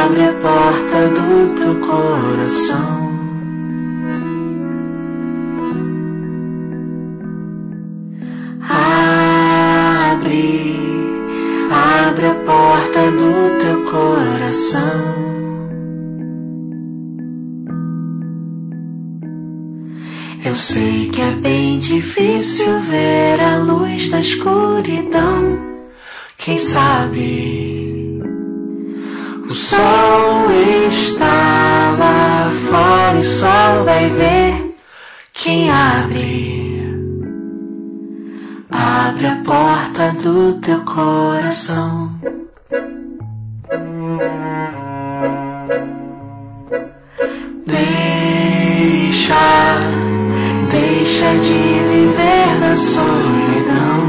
Abre a porta do teu coração. Abre a porta do teu coração. Eu sei que é bem difícil ver a luz da escuridão. Quem sabe o sol está lá fora e só vai ver quem abre a porta do teu coração. Deixa de viver na solidão.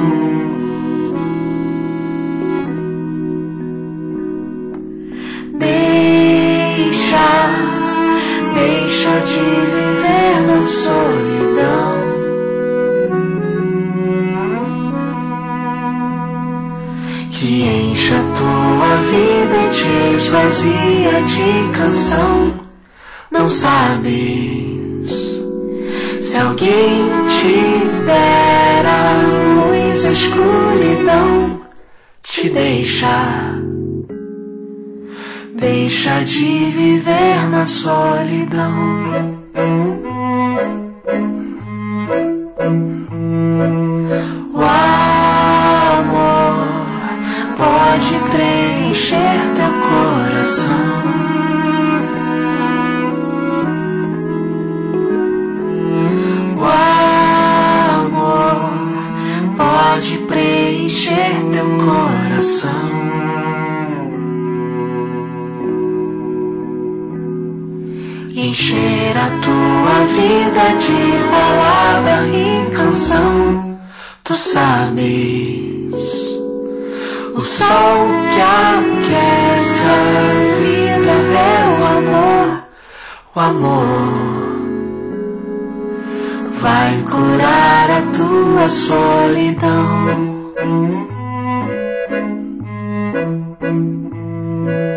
Deixa de viver na solidão. Que encha tua vida e te esvazia de canção. Não sabes se alguém te der a luz, a escuridão te deixa de viver na solidão. O amor pode preencher teu coração. Pode preencher teu coração. Encher a tua vida de palavra e canção. Tu sabes, o sol que aquece a vida é o amor. O amor vai curar a tua solidão.